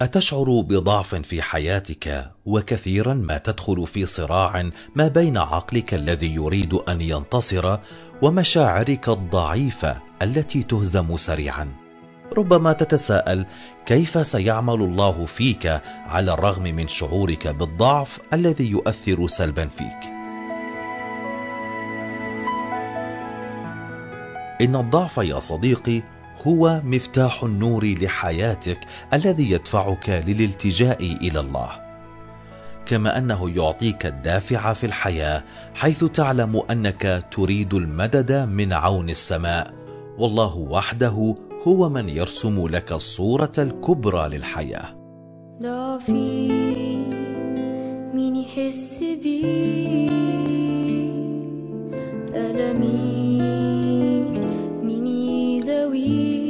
أتشعر بضعف في حياتك وكثيرا ما تدخل في صراع ما بين عقلك الذي يريد أن ينتصر ومشاعرك الضعيفة التي تهزم سريعا؟ ربما تتساءل كيف سيعمل الله فيك على الرغم من شعورك بالضعف الذي يؤثر سلبا فيك. إن الضعف يا صديقي هو مفتاح النور لحياتك الذي يدفعك للالتجاء إلى الله، كما أنه يعطيك الدافع في الحياة حيث تعلم أنك تريد المدد من عون السماء، والله وحده هو من يرسم لك الصورة الكبرى للحياة. ضعفي مين يحس بي، ألمي مين يداوي،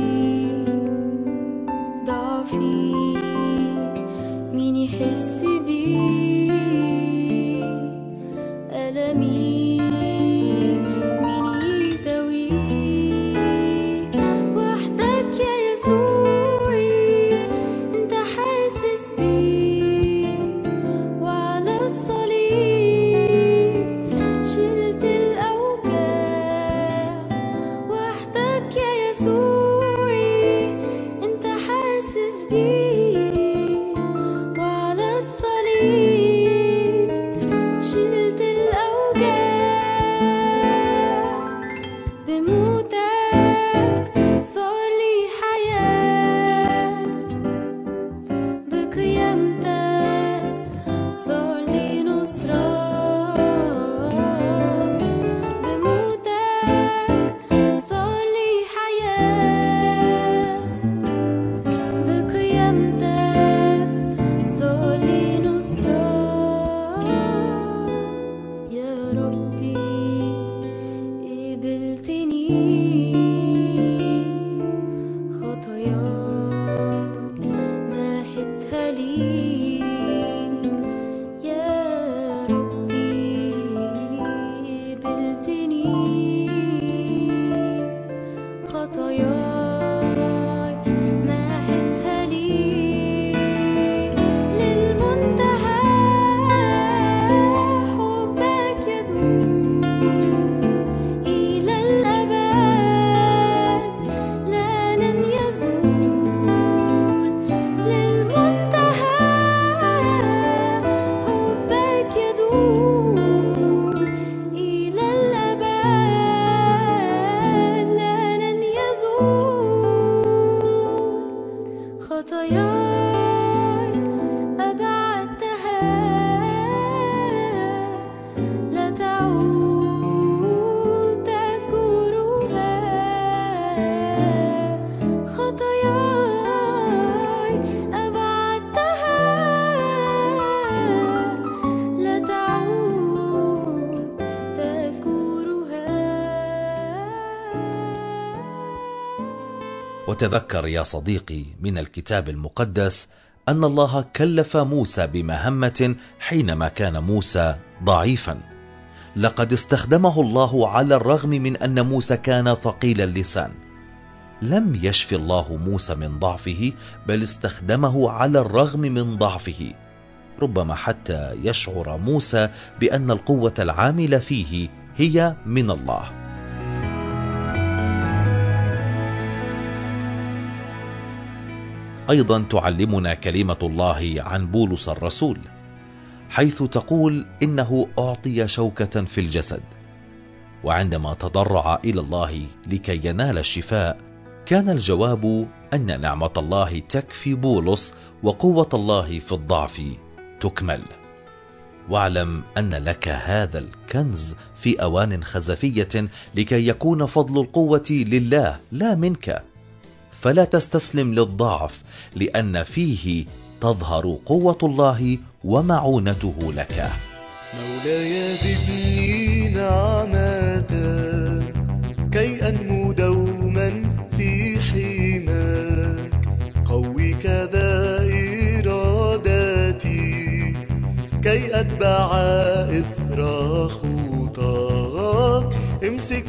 ضعفي مين يحس بي، ألمي وتذكر يا صديقي من الكتاب المقدس أن الله كلف موسى بمهمة حينما كان موسى ضعيفا. لقد استخدمه الله على الرغم من أن موسى كان ثقيل اللسان. لم يشف الله موسى من ضعفه، بل استخدمه على الرغم من ضعفه، ربما حتى يشعر موسى بأن القوة العاملة فيه هي من الله. أيضا تعلمنا كلمة الله عن بولس الرسول، حيث تقول إنه أعطي شوكة في الجسد، وعندما تضرع إلى الله لكي ينال الشفاء كان الجواب أن نعمة الله تكفي بولس وقوة الله في الضعف تكمل. واعلم أن لك هذا الكنز في أوان خزفية لكي يكون فضل القوة لله لا منك، فلا تستسلم للضعف، لأن فيه تظهر قوة الله ومعونته لك. مولاي زدني نعمة كي أنمو دوما في حماك، قوي كذا إرادتي كي أتبع إثر خطاك. امسك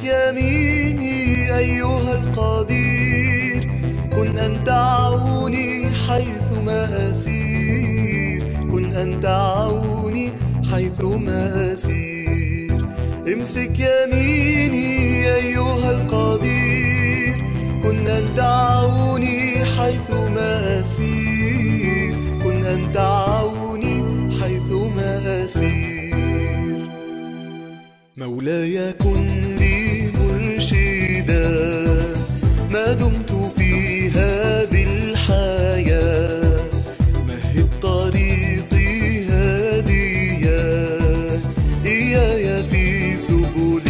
يميني أيها القدير، كن أنت عوني حيث حيثما أسير. كن أنت عوني حيثما أسير. امسك يميني أيها القدير. كن أنت عوني حيثما أسير. كن أنت عوني حيثما أسير. مولاي كن لي مرشدا ما دمت في هذه الحياة. مهد طريقي هاديا إياي في سبل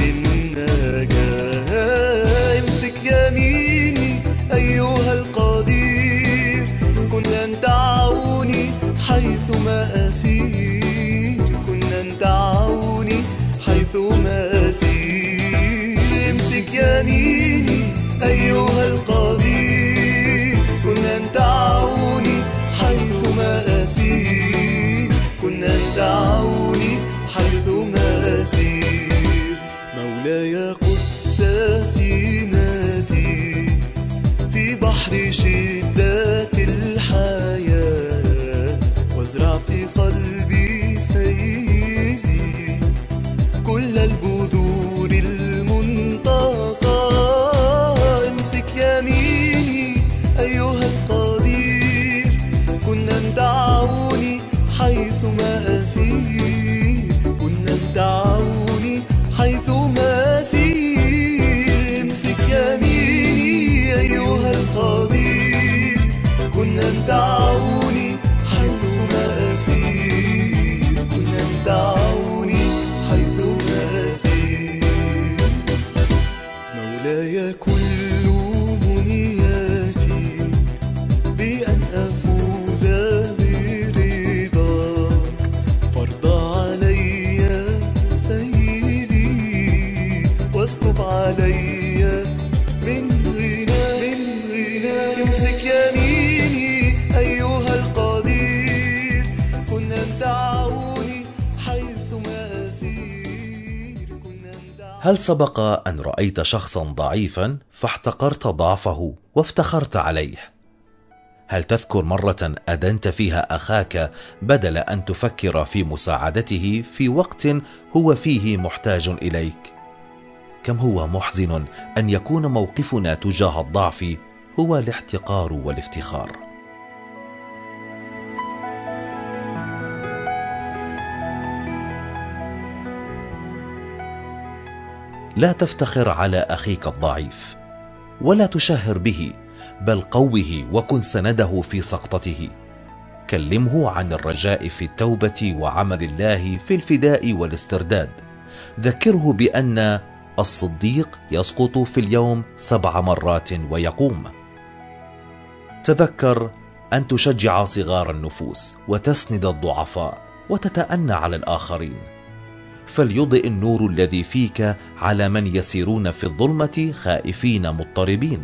النجاة. امسك يميني أيها القدير. كن أنت عوني حيثما أسير. كن أنت عوني حيثما أسير. امسك يميني أيها القدير. كن أنت عوني حيثما أسير. كن أنت عوني حيثما أسير. مولاي قد سفينتي في بحر شدة الحياة. وازرع في قلبي سيدي كل البذور المنتقى. امسك يميني أيها القدير. كن أنت عوني حيثما أسير. كن أنت عوني حيثما أسير. امسك يميني أيها القدير. كن أنت عوني حيثما أسير. كن أنت عوني حيثما أسير. مولاي كل منياتي بأن أفوز برضاك. فارض علي سيدي واسكب علي من غناك. امسك يميني أيها القدير. كن أنت عوني حيثما أسير. كن أنت هل سبق أن رأيت شخصا ضعيفا فاحتقرت ضعفه وافتخرت عليه؟ هل تذكر مرة أدنت فيها أخاك بدل أن تفكر في مساعدته في وقت هو فيه محتاج إليك؟ كم هو محزن أن يكون موقفنا تجاه الضعف هو الاحتقار والافتخار. لا تفتخر على أخيك الضعيف ولا تشهر به، بل قوه وكن سنده في سقطته. كلمه عن الرجاء في التوبة وعمل الله في الفداء والاسترداد. ذكره بأن الصديق يسقط في اليوم 7 مرات ويقوم. تذكر أن تشجع صغار النفوس وتسند الضعفاء وتتأنى على الآخرين. فليضئ النور الذي فيك على من يسيرون في الظلمة خائفين مضطربين.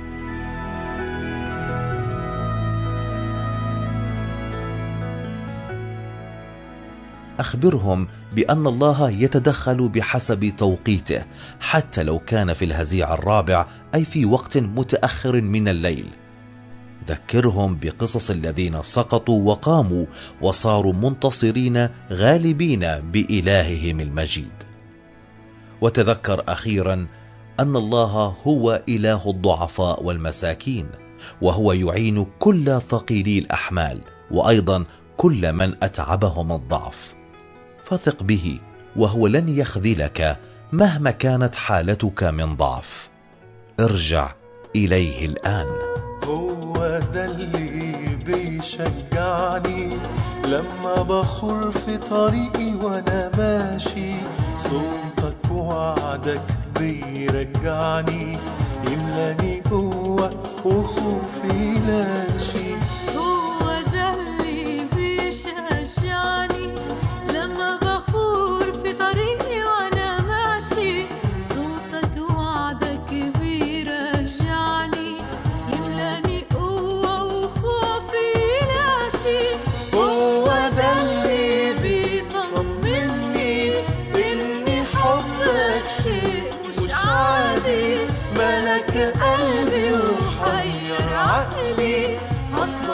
أخبرهم بأن الله يتدخل بحسب توقيته حتى لو كان في الهزيع الرابع أي في وقت متأخر من الليل. ذكرهم بقصص الذين سقطوا وقاموا وصاروا منتصرين غالبين بإلههم المجيد. وتذكر أخيرا أن الله هو إله الضعفاء والمساكين، وهو يعين كل ثقيلي الأحمال وأيضا كل من أتعبهم الضعف. فثق به وهو لن يخذلك مهما كانت حالتك من ضعف. ارجع إليه الآن. هو ده اللي بيشجعني لما بخر في طريقي وانا ماشي. صوتك ووعدك بيرجعني، يملاني قوة وخوفي لاشي. هو ده اللي بيشجعني لما بخور في طريقي وانا ماشي. صوتك ووعدك بيرجعني، يملاني قوة وخوفي لاشي. هو ده اللي بيطمني إن حبك شيء مش عادي، ملك قلبي وحير عقلي. هفضل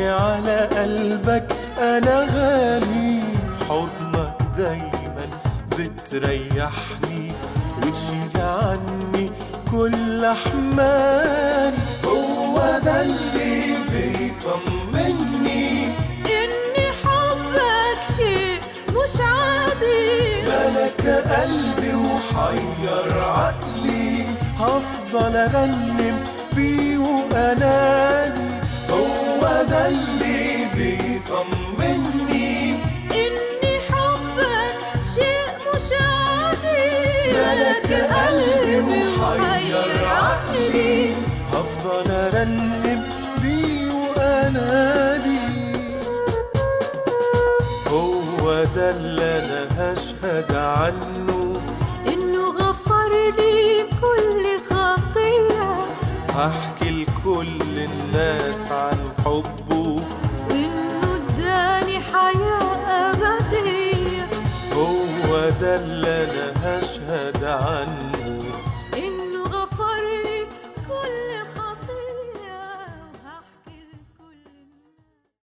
على قلبك أنا غالي، في حضنك دايما بتريحني وتشيل عني كل حمالي. هو ده اللي بيطمني إني حبك شيء مش عادي، ملك قلبي وحير عقلي، هفضل أرنم بيه وأنادي. هو ده اللي بيطمني إني حبك شيء مش عادي، ملك قلبي وحير عقلي، هفضل أرنم بيه وأنادي. هو ده اللي أنا هشهد عنه، إنه غفر لي كل خطية، هحكي لكل الناس عن حبه، وإنه اداني حياة أبدية. هو ده اللي أنا هشهد عنه.